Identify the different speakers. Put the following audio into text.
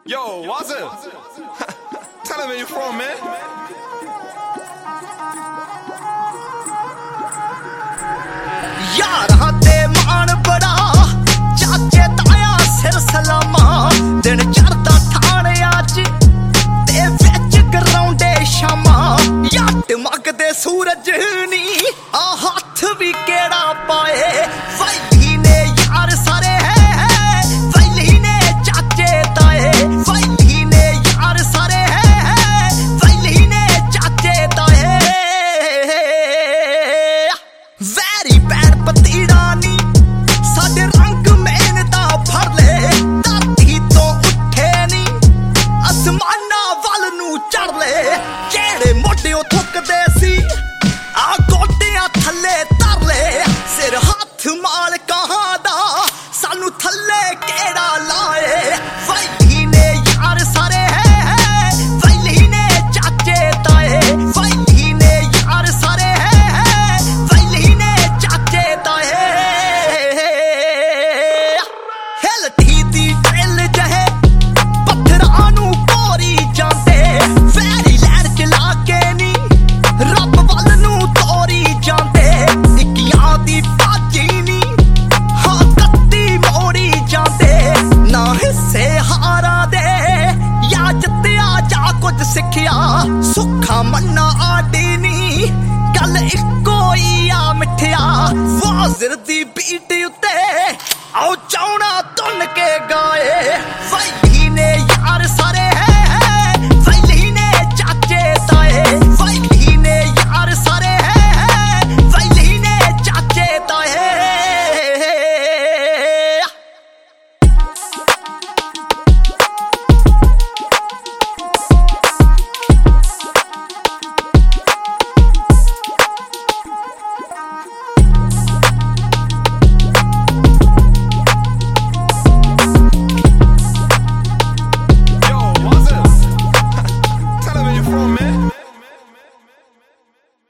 Speaker 1: Yo, what's it? Tell him where you're from, man.
Speaker 2: यारां ते मान बड़ा चाचे ताया सिर सलामा दिन चढ़दा ठाणिया च ते विच ग्राउंडे शामा जट मगदे सूरज नी आ हत्थ भी केड़ा पाए वैली ने यार सारे वैली ने चाचे ताए वैली ने यार सारे वैली ने चाचे ताए वैरी बैड पतीड़ा नी साडे रंग मेहनता फड़ ले धरती तो उठे नी आसमाना वल नू चढ़ ले जेड़े मोढे थुकदे सी आ गोटियां थल्ले तर ले सिर हथ माल कहां दा सानू थल्ले केड़ा लाए वैली ने यार सारे वैली ने चाचे ताए वैली ने यार सारे वैली ने चाचे ताए हिलती दी ढिल जहे पत्थरां नू कोरी जांदे वैरी लैर चला के नी रब वल नू तोरी जांदे इक्कियां दी बाजी नी हां कत्ती मोड़ी जांदे ना हिस्से हारा दे या जित्तिया जा कुछ सिखिया सुखा मन्ना आडी नी गल इक्को ही आ मिठिया वाज़िर दी बीट